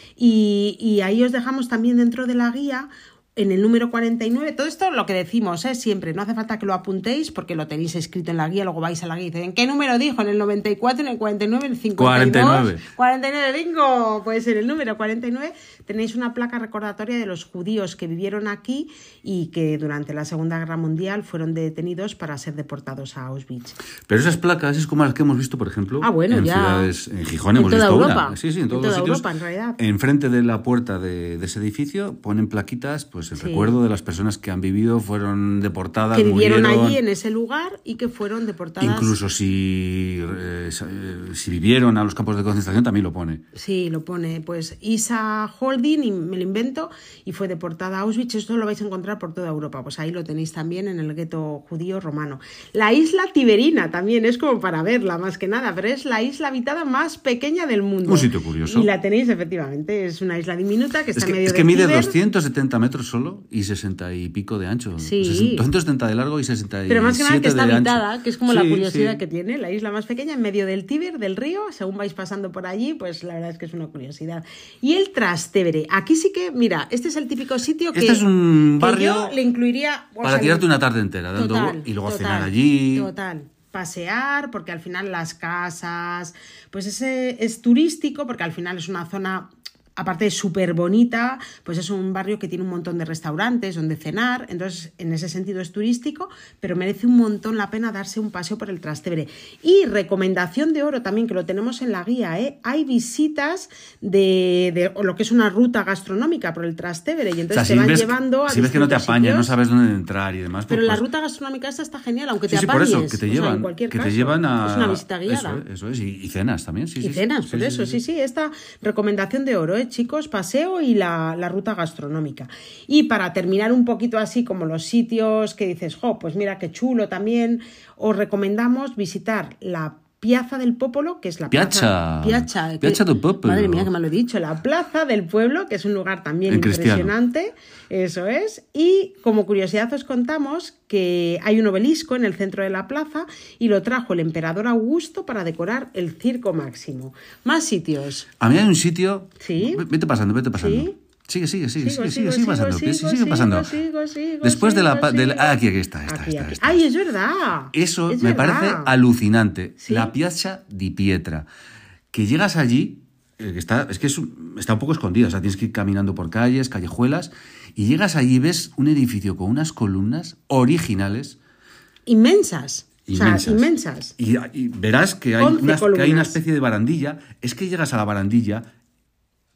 Y, y ahí os dejamos también dentro de la guía, en el número cuarenta y nueve, todo esto lo que decimos, ¿eh? Siempre, no hace falta que lo apuntéis porque lo tenéis escrito en la guía, luego vais a la guía y dicen, ¿en qué número dijo? ¿En el noventa y cuatro, en el cuarenta y nueve, en el cincuenta y dos? cuarenta y nueve. cuarenta y nueve, bingo. Pues en el número cuarenta y nueve tenéis una placa recordatoria de los judíos que vivieron aquí y que durante la Segunda Guerra Mundial fueron detenidos para ser deportados a Auschwitz. Pero esas placas es como las que hemos visto, por ejemplo, Ah, bueno, en ya. ciudades, en Gijón En hemos toda visto Europa. una. Sí, sí, en En todos toda los sitios. Europa, en realidad. Enfrente de la puerta de, de ese edificio ponen plaquitas, pues el Sí. recuerdo de las personas que han vivido, fueron deportadas, Que vivieron murieron. allí en ese lugar y que fueron deportadas. Incluso si, eh, si vivieron a los campos de concentración, también lo pone. Sí, lo pone, pues Isa Holding, y me lo invento, y fue deportada a Auschwitz. Esto lo vais a encontrar por toda Europa, pues ahí lo tenéis también en el gueto judío romano. La isla Tiberina también es como para verla más que nada, pero es la isla habitada más pequeña del mundo. Un sitio curioso. Y la tenéis efectivamente, es una isla diminuta que está Es en que, medio es que del mide Tíber. doscientos setenta metros solo y sesenta y pico de ancho. Sí. sesenta doscientos setenta de largo y sesenta y siete Pero más que nada que está de ancho. habitada, que es como la Sí, curiosidad sí. que tiene, la isla más pequeña en medio del Tíber, del río, según vais pasando por allí, pues la verdad es que es una curiosidad. Y el Trastevere, aquí sí que, mira, este es el típico sitio que, Este es un que barrio yo le incluiría... o para sea, tirarte una tarde entera dando Total, y luego total, cenar allí. Total. Pasear, porque al final las casas, pues ese es turístico, porque al final es una zona, aparte de súper bonita, pues es un barrio que tiene un montón de restaurantes donde cenar, entonces en ese sentido es turístico, pero merece un montón la pena darse un paseo por el Trastevere. Y recomendación de oro también, que lo tenemos en la guía, ¿eh? Hay visitas de, de o lo que es una ruta gastronómica por el Trastevere, y O entonces sea, te si van ves, llevando a si ves que no te distintos apañas, no sitios. sabes dónde entrar y demás. Pero pues, la pues, ruta gastronómica esta está genial, aunque te sí, sí, por apañes. eso, que te o sea, llevan, en cualquier que te caso. llevan a... Es una visita guiada. Eso es, eso es, y, y cenas también, sí, Y sí. cenas, sí, por sí, eso, sí, sí, esta recomendación de oro, ¿eh, chicos? Paseo y la, la ruta gastronómica. Y para terminar un poquito así como los sitios que dices, jo, pues mira qué chulo también, os recomendamos visitar la Piazza del Popolo, que es la Piazza. plaza... Piazza. que- Piazza del Popolo. Madre mía, que me lo he dicho. La Plaza del Pueblo, que es un lugar también En cristiano. impresionante. Eso es. Y como curiosidad os contamos que hay un obelisco en el centro de la plaza y lo trajo el emperador Augusto para decorar el Circo Máximo. Más sitios. A mí hay un sitio... Sí. Vete pasando, vete pasando. Sí. Sigue, sigue, sigue, Sigo, sigue, sigo, sigue, sigue sigo, pasando. sigo, sí, sigue sigo, pasando. sigo, sigo, Después de la... sigo, pa- de la- sigo. ah, aquí, aquí está, está, Aquí, está, aquí. está. Ay, es verdad. Eso Es me verdad. parece alucinante. Sí. La Piazza di Pietra. Que llegas allí, eh, que está, es que es un- está un poco escondida, o sea, tienes que ir caminando por calles, callejuelas, y llegas allí y ves un edificio con unas columnas originales. Inmensas. Inmensas. O sea, inmensas. Y, y verás que hay, once una, que hay una columnas. especie de barandilla. Es que llegas a la barandilla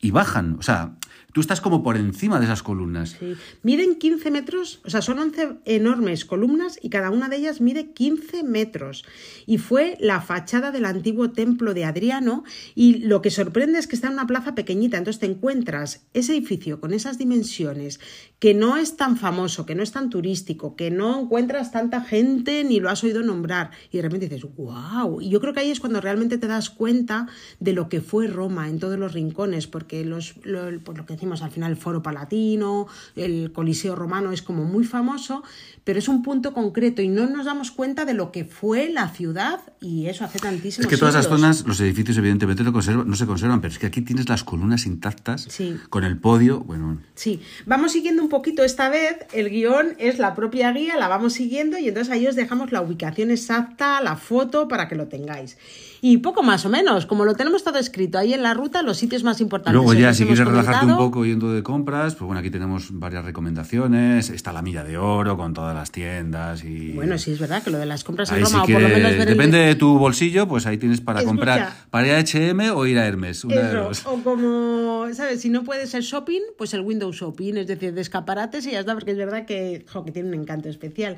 y bajan. O sea, tú estás como por encima de esas columnas. Sí. Miden quince metros, o sea, son once enormes columnas y cada una de ellas mide quince metros. Y fue la fachada del antiguo templo de Adriano, y lo que sorprende es que está en una plaza pequeñita. Entonces te encuentras ese edificio con esas dimensiones, que no es tan famoso, que no es tan turístico, que no encuentras tanta gente ni lo has oído nombrar. Y de repente dices, wow. Y yo creo que ahí es cuando realmente te das cuenta de lo que fue Roma en todos los rincones, porque los, lo, pues lo que decimos al final, el Foro Palatino, el Coliseo Romano es como muy famoso, pero es un punto concreto y no nos damos cuenta de lo que fue la ciudad, y eso hace tantísimos Es que todas siglos. las zonas, los edificios evidentemente no, conservan, no se conservan, pero es que aquí tienes las columnas intactas, Sí. con el podio, bueno... Sí, vamos siguiendo un poquito esta vez, el guión es la propia guía, la vamos siguiendo y entonces ahí os dejamos la ubicación exacta, la foto para que lo tengáis. Y poco más o menos, como lo tenemos todo escrito ahí en la ruta, los sitios más importantes. Luego ya, os si hemos quieres relajarte un comentado. poco yendo de compras, pues bueno, aquí tenemos varias recomendaciones, está la Milla de Oro con todas las tiendas y... Bueno, sí, es verdad que lo de las compras en Ahí Roma, si o quieres, por lo menos ver el- depende de tu bolsillo, pues ahí tienes para Escucha. comprar, para ir a H y eme o ir a Hermes, una de Eso, dos. o como, ¿sabes? Si no puedes el shopping, pues el window shopping, es decir, de escaparates y ya está, porque es verdad que, jo, que tiene un encanto especial.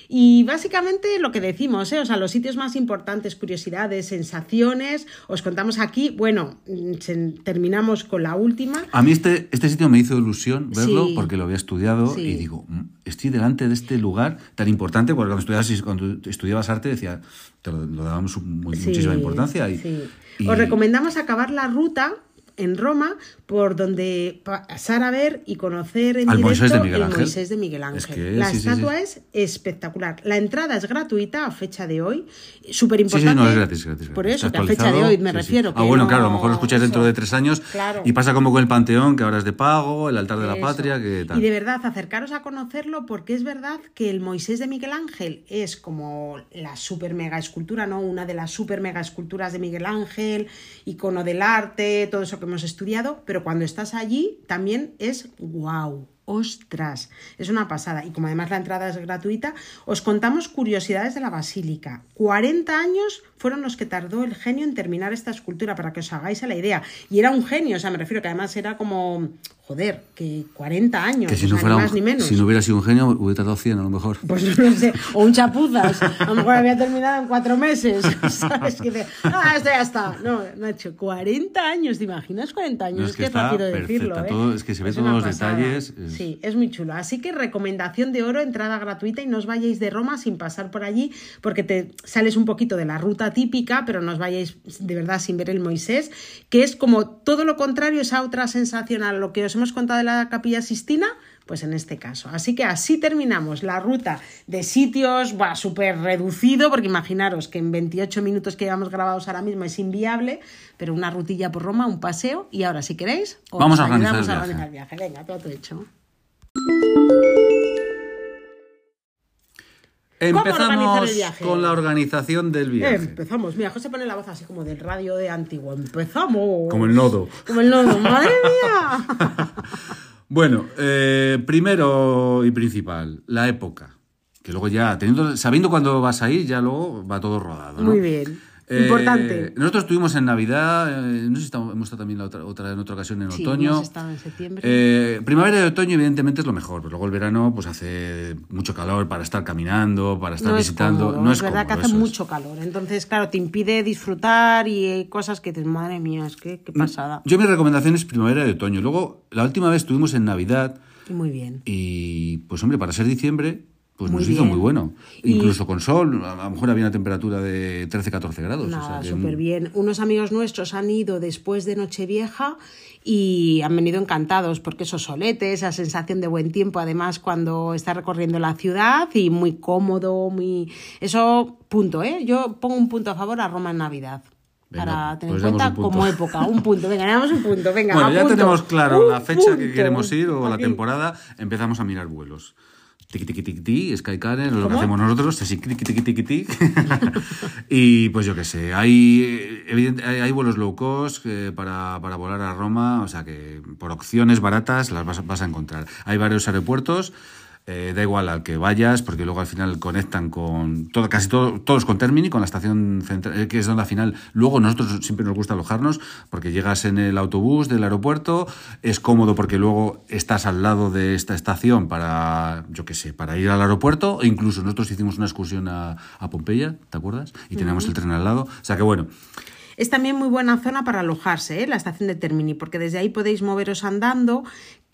Y básicamente lo que decimos, ¿eh? O sea, los sitios más importantes, curiosidades, sensaciones, os contamos aquí. Bueno, se, terminamos con la última. A mí este, este sitio me hizo ilusión verlo Sí. porque lo había estudiado Sí. y digo, "Mm, estoy delante de este lugar tan importante", porque cuando estudiabas, cuando estudiabas arte decía, te lo, lo dábamos muy- Sí, muchísima importancia. Y, sí. y- Os recomendamos acabar la ruta en Roma, por donde pasar a ver y conocer en Al directo Moisés de Miguel el Ángel. Moisés de Miguel Ángel. Es que, la sí, sí, estatua sí. es espectacular. La entrada es gratuita a fecha de hoy, súper Sí, importante. sí, no, es gratis, gratis. Por gratis. eso, Está que a fecha de actualizado, hoy me sí, sí. refiero. Ah, que bueno, no- claro, a lo mejor lo escucháis dentro eso. de tres años Claro. y pasa como con el Panteón, que ahora es de pago, el altar de la Eso. patria, que tal. Y de verdad, acercaros a conocerlo, porque es verdad que el Moisés de Miguel Ángel es como la super mega escultura, ¿no? Una de las super mega esculturas de Miguel Ángel, icono del arte, todo eso que hemos estudiado, pero cuando estás allí también es wow. ¡Ostras! Es una pasada. Y como además la entrada es gratuita, os contamos curiosidades de la basílica. cuarenta años fueron los que tardó el genio en terminar esta escultura, para que os hagáis a la idea. Y era un genio, o sea, me refiero que además era como, joder, que cuarenta años, Que si o no, sea, fuera ni un- más ni menos. si no hubiera sido un genio, hubiera tardado cien a lo mejor. Pues no lo sé, o un chapuzas, a lo mejor había terminado en cuatro meses, ¿sabes? Que dice, ah, esto ya está. No, Nacho, cuarenta años, ¿te imaginas cuarenta años? No, es, es que que es rápido está decirlo, perfecta, ¿eh? todo- es que se ve Es todos una los pasada. detalles, es- Sí, es muy chulo. Así que recomendación de oro, entrada gratuita, y no os vayáis de Roma sin pasar por allí, porque te sales un poquito de la ruta típica, pero no os vayáis de verdad sin ver el Moisés, que es como todo lo contrario, esa otra sensación a lo que os hemos contado de la Capilla Sistina, pues en este caso. Así que así terminamos la ruta de sitios, buah, súper reducido, porque imaginaros que en veintiocho minutos que llevamos grabados ahora mismo es inviable, pero una rutilla por Roma, un paseo, y ahora si queréis, os Vamos a organizar ayudamos el a viaje. organizar el viaje. Venga, todo hecho. organizar Empezamos el viaje? con la organización del viaje. Empezamos. Mira, José pone la voz así como del radio de antiguo. Empezamos. Como el nodo. Como el nodo. ¡Madre mía! Bueno, eh, primero y principal, la época. Que luego ya, teniendo, sabiendo cuándo vas a ir, ya luego va todo rodado, ¿no? Muy bien. Eh, Importante. Nosotros estuvimos en Navidad, eh, no sé si estamos, hemos estado también la otra, otra, en otra ocasión en Sí, otoño. hemos estado en septiembre. Eh, primavera y otoño, evidentemente, es lo mejor. Pero luego el verano, pues hace mucho calor para estar caminando, para estar no visitando. Es cómodo, no es es verdad cómodo, que hace eso es. mucho calor. Entonces, claro, te impide disfrutar y hay cosas que dices, madre mía, es que qué pasada. Yo mi recomendación es primavera y otoño. Luego, la última vez estuvimos en Navidad Y muy bien. y, pues hombre, para ser diciembre, pues Muy nos hizo bien. muy bueno. Y- Incluso con sol, a lo mejor había una temperatura de trece a catorce grados. Nada, o sea que- súper bien. Unos amigos nuestros han ido después de Nochevieja y han venido encantados porque esos soletes, esa sensación de buen tiempo, además cuando está recorriendo la ciudad, y muy cómodo, muy... Eso, punto, ¿eh? Yo pongo un punto a favor a Roma en Navidad. Venga, Para tener pues en damos cuenta un punto. como época, un punto. Venga, le damos un punto. Venga, Bueno, ya apunto. tenemos claro Un la fecha que punto. queremos ir o la Aquí. temporada. Empezamos a mirar vuelos. Tiki tiki tiki tiki, Skycarrier, lo que ¿Cómo? hacemos nosotros, así tiki tiki tiki tiki. Y pues yo qué sé, hay, evidente, hay, hay vuelos low cost eh, para, para volar a Roma, o sea que por opciones baratas las vas, vas a encontrar. Hay varios aeropuertos. Eh, da igual al que vayas, porque luego al final conectan con todo, casi todo, todos con Termini, con la estación central, que es donde al final, luego nosotros siempre nos gusta alojarnos, porque llegas en el autobús del aeropuerto, es cómodo porque luego estás al lado de esta estación para, yo qué sé, para ir al aeropuerto, e incluso nosotros hicimos una excursión a, a Pompeya, ¿te acuerdas? Y teníamos uh-huh. el tren al lado, o sea que bueno. Es también muy buena zona para alojarse, ¿eh? La estación de Termini, porque desde ahí podéis moveros andando,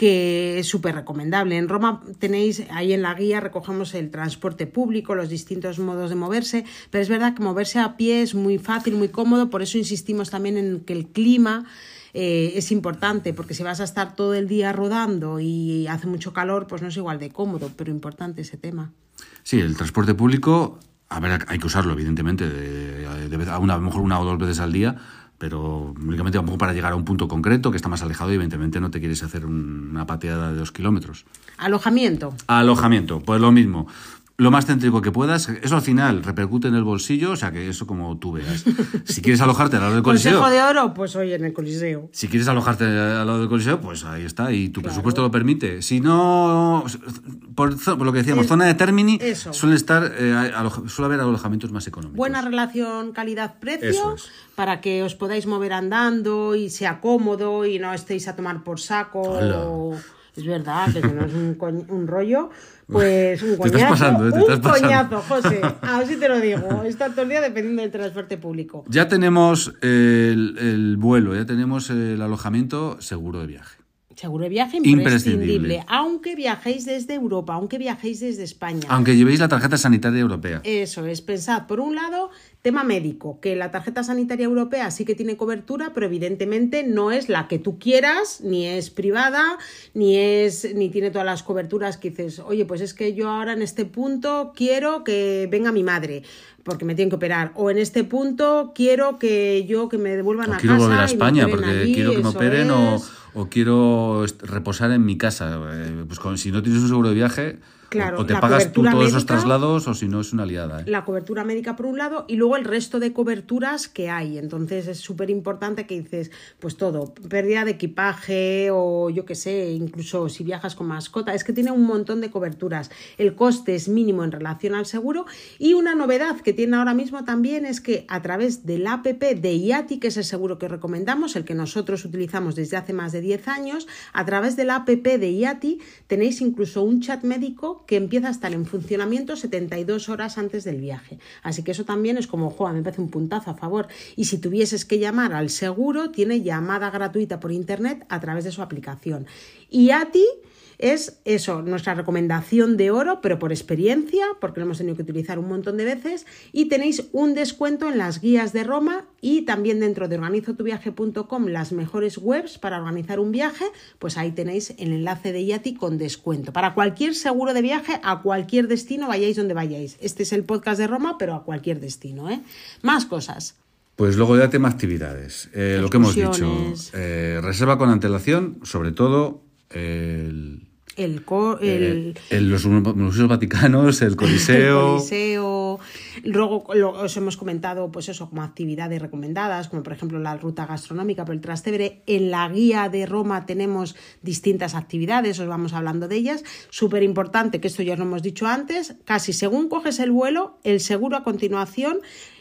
que es súper recomendable. En Roma tenéis, ahí en la guía recogemos el transporte público, los distintos modos de moverse, pero es verdad que moverse a pie es muy fácil, muy cómodo, por eso insistimos también en que el clima eh, es importante, porque si vas a estar todo el día rodando y hace mucho calor, pues no es igual de cómodo, pero importante ese tema. Sí, el transporte público... A ver, hay que usarlo, evidentemente, de, de, de, a, una, a lo mejor una o dos veces al día, pero únicamente un poco para llegar a un punto concreto que está más alejado y evidentemente no te quieres hacer un, una pateada de dos kilómetros. ¿Alojamiento? Alojamiento, pues lo mismo. Lo más céntrico que puedas, eso al final repercute en el bolsillo, o sea que eso como tú veas. Si quieres alojarte al lado del Coliseo... Consejo de oro, pues oye, en el Coliseo. Si quieres alojarte al lado del Coliseo, pues ahí está, y tu claro. presupuesto lo permite. Si no, por, por lo que decíamos, es, zona de Termini, eso. suele estar, eh, alo- suele haber alojamientos más económicos. Buena relación calidad-precio, es. para que os podáis mover andando y sea cómodo y no estéis a tomar por saco. O... Es verdad, que no es un, co- un rollo, pues un coñazo, te estás pasando, ¿eh? te estás un coñazo, José, así te lo digo, está todo el día dependiendo del transporte público. Ya tenemos el, el vuelo, ya tenemos el alojamiento seguro de viaje. Seguro de viaje imprescindible, imprescindible, aunque viajéis desde Europa, aunque viajéis desde España. Aunque llevéis la tarjeta sanitaria europea. Eso es, pensad, por un lado, tema médico, que la tarjeta sanitaria europea sí que tiene cobertura, pero evidentemente no es la que tú quieras, ni es privada, ni es ni tiene todas las coberturas que dices, oye, pues es que yo ahora en este punto quiero que venga mi madre, porque me tienen que operar, o en este punto quiero que yo que me devuelvan o a quiero casa volver a España porque allí, quiero que me operen o, es... o quiero reposar en mi casa. Pues con, si no tienes un seguro de viaje, claro, o te pagas tú todos médica, esos traslados o si no es una liada, ¿eh? La cobertura médica por un lado y luego el resto de coberturas que hay. Entonces es súper importante que dices, pues todo, pérdida de equipaje o yo qué sé, incluso si viajas con mascota, es que tiene un montón de coberturas. El coste es mínimo en relación al seguro y una novedad que tiene ahora mismo también es que a través del app de IATI, que es el seguro que recomendamos, el que nosotros utilizamos desde hace más de diez años, a través del app de IATI tenéis incluso un chat médico que empieza a estar en funcionamiento setenta y dos horas antes del viaje. Así que eso también es como, joder, me parece un puntazo a favor. Y si tuvieses que llamar al seguro, tiene llamada gratuita por internet a través de su aplicación. Y a ti es eso, nuestra recomendación de oro, pero por experiencia, porque lo hemos tenido que utilizar un montón de veces, y tenéis un descuento en las guías de Roma y también dentro de organizo tu viaje punto com las mejores webs para organizar un viaje, pues ahí tenéis el enlace de IATI con descuento. Para cualquier seguro de viaje, a cualquier destino, vayáis donde vayáis. Este es el podcast de Roma, pero a cualquier destino, ¿eh? Más cosas. Pues luego ya tema actividades. Eh, lo que hemos dicho, eh, reserva con antelación, sobre todo el... El, co- el, eh, el los museos vaticanos, el Coliseo. El Coliseo. Luego lo, os hemos comentado, pues eso, como actividades recomendadas, como por ejemplo la ruta gastronómica por el Trastevere. En la guía de Roma tenemos distintas actividades, os vamos hablando de ellas. Súper importante, que esto ya os lo hemos dicho antes, casi según coges el vuelo, el seguro a continuación.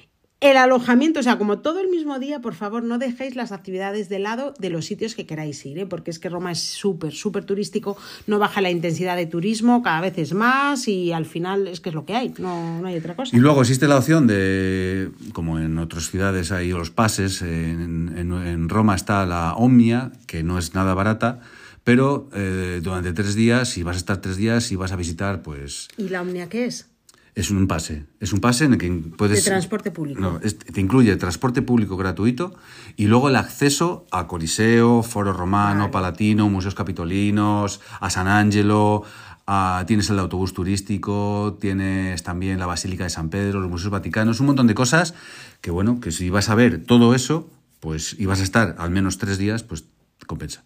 El alojamiento, o sea, como todo el mismo día, por favor, no dejéis las actividades de lado de los sitios que queráis ir, ¿eh? Porque es que Roma es súper, súper turístico, no baja la intensidad de turismo, cada vez es más y al final es que es lo que hay, no, no hay otra cosa. Y luego existe la opción de, como en otras ciudades hay los pases, en, en, en Roma está la Omnia, que no es nada barata, pero eh, durante tres días, si vas a estar tres días, si vas a visitar, pues... ¿Y la Omnia qué es? Es un pase, es un pase en el que puedes... De transporte público. No, es, te incluye transporte público gratuito y luego el acceso a Coliseo, Foro Romano, vale. Palatino, Museos Capitolinos, a San Angelo, a, tienes el autobús turístico, tienes también la Basílica de San Pedro, los Museos Vaticanos, un montón de cosas que, bueno, que si vas a ver todo eso, pues y vas a estar al menos tres días, pues compensa.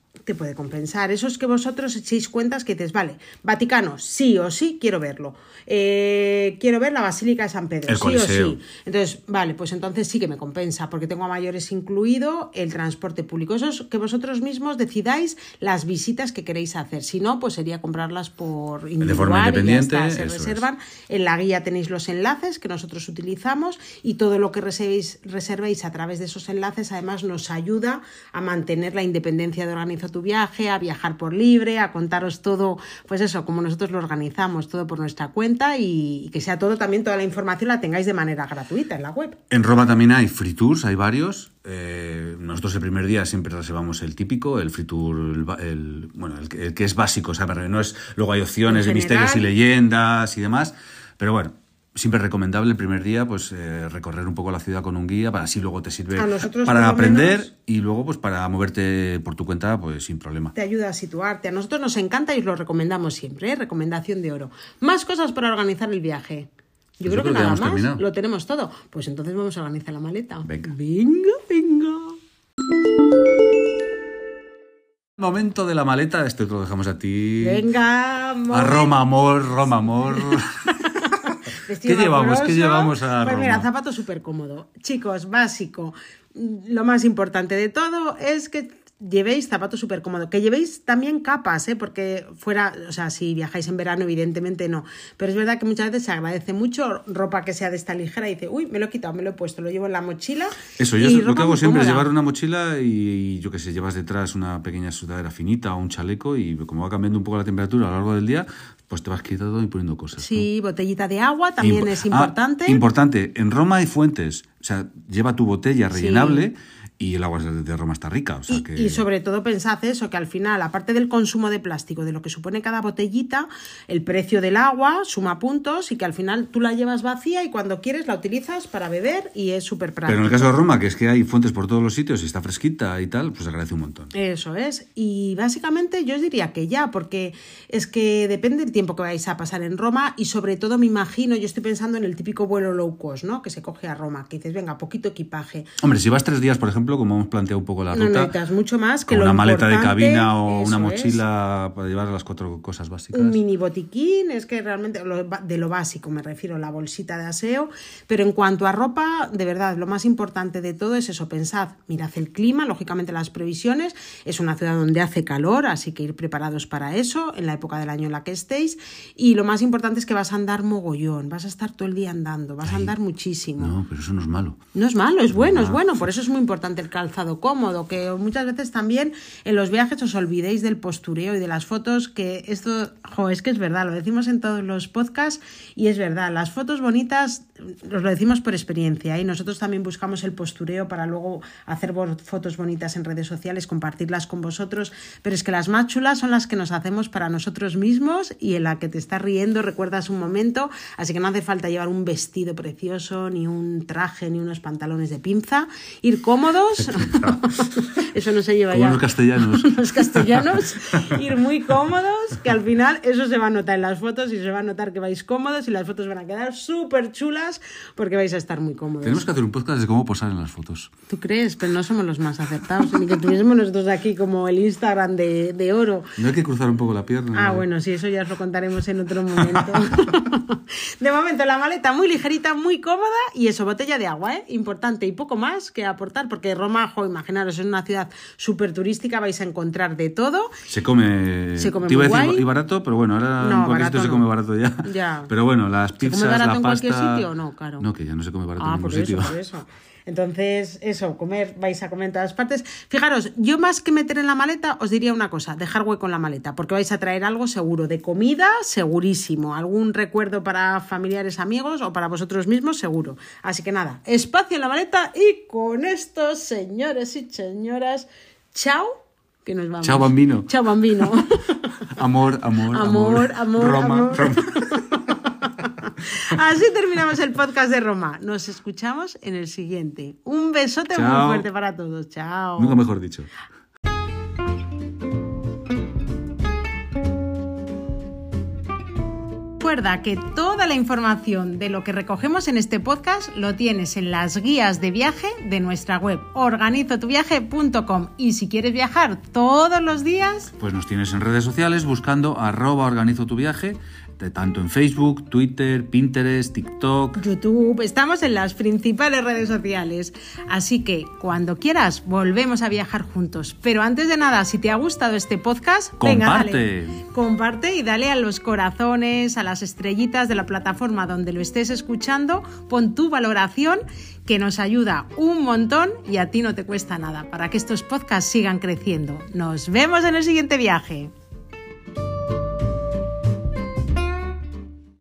te puede compensar. Eso es que vosotros echéis cuentas que dices, vale, Vaticano, sí o sí quiero verlo. Eh, quiero ver la Basílica de San Pedro, el sí Coliseo. o sí. Entonces, vale, pues entonces sí que me compensa, porque tengo a mayores incluido el transporte público. Eso es que vosotros mismos decidáis las visitas que queréis hacer. Si no, pues sería comprarlas por individual. De forma independiente, y ya está, se eso reservan. Es. En la guía tenéis los enlaces que nosotros utilizamos y todo lo que reservéis, reservéis a través de esos enlaces además nos ayuda a mantener la independencia de Organizo tu Viaje, a viajar por libre, a contaros todo, pues eso, como nosotros lo organizamos, todo por nuestra cuenta y, y que sea todo, también toda la información la tengáis de manera gratuita en la web. En Roma también hay free tours, hay varios. Eh, nosotros el primer día siempre reservamos el típico, el free tour, el, el, bueno, el, el que es básico, o sea, no es, luego hay opciones de misterios y leyendas y demás, pero bueno, siempre recomendable el primer día pues eh, recorrer un poco la ciudad con un guía, para así luego te sirve para aprender menos, y luego pues para moverte por tu cuenta pues sin problema. Te ayuda a situarte. A nosotros nos encanta y os lo recomendamos siempre, ¿eh? Recomendación de oro. Más cosas para organizar el viaje. Yo pues creo, creo que, que nada más terminado. Lo tenemos todo. Pues entonces vamos a organizar la maleta. Venga. Venga, venga. Momento de la maleta, este te lo dejamos a ti. Venga, amor. A Roma, amor, Roma, amor. ¿Qué llevamos? ¿Qué llevamos a Pues Roma? mira, zapato súper cómodo. Chicos, básico. Lo más importante de todo es que llevéis zapatos súper cómodos, que llevéis también capas, ¿eh? Porque fuera, o sea, si viajáis en verano, evidentemente no. Pero es verdad que muchas veces se agradece mucho ropa que sea de esta ligera y dice, uy, me lo he quitado, me lo he puesto, lo llevo en la mochila. Eso, yo lo que hago siempre cómoda. Es llevar una mochila y, yo qué sé, llevas detrás una pequeña sudadera finita o un chaleco y como va cambiando un poco la temperatura a lo largo del día, pues te vas quitando y poniendo cosas. Sí, ¿no? Botellita de agua también Imp- es importante. Ah, importante, en Roma hay fuentes, o sea, lleva tu botella rellenable. Sí. Y el agua de Roma está rica. O sea y, que... y sobre todo pensad eso, que al final, aparte del consumo de plástico, de lo que supone cada botellita, el precio del agua suma puntos y que al final tú la llevas vacía y cuando quieres la utilizas para beber y es súper práctico. Pero en el caso de Roma, que es que hay fuentes por todos los sitios y está fresquita y tal, pues agradece un montón. Eso es. Y básicamente yo os diría que ya, porque es que depende del tiempo que vais a pasar en Roma y sobre todo me imagino, yo estoy pensando en el típico vuelo low cost, ¿no? Que se coge a Roma, que dices, venga, poquito equipaje. Hombre, si vas tres días, por ejemplo, como hemos planteado un poco la ruta, no necesitas mucho más que lo una maleta de cabina o una es. mochila para llevar las cuatro cosas básicas. Un mini botiquín, es que realmente lo, de lo básico me refiero, la bolsita de aseo. Pero en cuanto a ropa, de verdad, lo más importante de todo es eso, pensad, mirad el clima, lógicamente las previsiones, es una ciudad donde hace calor, así que ir preparados para eso, en la época del año en la que estéis. Y lo más importante es que vas a andar mogollón, vas a estar todo el día andando, vas Ay, a andar muchísimo. No, pero eso no es malo. No es malo, es bueno, no. es bueno, por eso es muy importante el calzado cómodo, que muchas veces también en los viajes os olvidéis del postureo y de las fotos, que esto, jo, es que es verdad, lo decimos en todos los podcasts y es verdad, las fotos bonitas os lo decimos por experiencia y ¿eh? Nosotros también buscamos el postureo para luego hacer fotos bonitas en redes sociales, compartirlas con vosotros, pero es que las más chulas son las que nos hacemos para nosotros mismos y en la que te estás riendo, recuerdas un momento, así que no hace falta llevar un vestido precioso, ni un traje, ni unos pantalones de pinza, ir cómodos. Eso no se lleva como ya. Los castellanos. Los castellanos, ir muy cómodos, que al final eso se va a notar en las fotos y se va a notar que vais cómodos y las fotos van a quedar súper chulas porque vais a estar muy cómodos. Tenemos que hacer un podcast de cómo posar en las fotos. ¿Tú crees? Pero no somos los más acertados, ni que tuviésemos nosotros aquí como el Instagram de, de oro. No hay que cruzar un poco la pierna. Ah, ¿no? bueno, sí, eso ya os lo contaremos en otro momento. De momento la maleta muy ligerita, muy cómoda y eso, botella de agua, ¿eh? Importante y poco más que aportar porque Roma, jo, imaginaros, es una ciudad súper turística, vais a encontrar de todo. Se come, se come te iba muy a decir guay. Y barato, pero bueno, ahora no, en cualquier sitio no. se come barato ya. ya. Pero bueno, las pizzas, ¿Se come barato la en pasta... cualquier sitio? No, claro. No, que ya no se come barato ah, en ningún por sitio. Eso, por eso. Entonces, eso, comer, vais a comer en todas partes. Fijaros, yo más que meter en la maleta, os diría una cosa, dejar hueco en la maleta, porque vais a traer algo seguro, de comida, segurísimo, algún recuerdo para familiares, amigos o para vosotros mismos, seguro. Así que nada, espacio en la maleta y con esto, señores y señoras, chao, que nos vamos. Chao, bambino. Chao, bambino. amor, amor, amor, amor, amor, Roma, amor. Roma. Así terminamos el podcast de Roma. Nos escuchamos en el siguiente. Un besote Chao. Muy fuerte para todos. Chao. Nunca mejor dicho. recuerda que toda la información de lo que recogemos en este podcast lo tienes en las guías de viaje de nuestra web organizo tu viaje punto com, y si quieres viajar todos los días, pues nos tienes en redes sociales buscando arroba organizo tu viaje, tanto en Facebook, Twitter, Pinterest, TikTok, YouTube. Estamos en las principales redes sociales, así que cuando quieras volvemos a viajar juntos. Pero antes de nada, si te ha gustado este podcast, comparte. Venga, dale, comparte y dale a los corazones, a las estrellitas de la plataforma donde lo estés escuchando, pon tu valoración, que nos ayuda un montón y a ti no te cuesta nada para que estos podcasts sigan creciendo. Nos vemos en el siguiente viaje.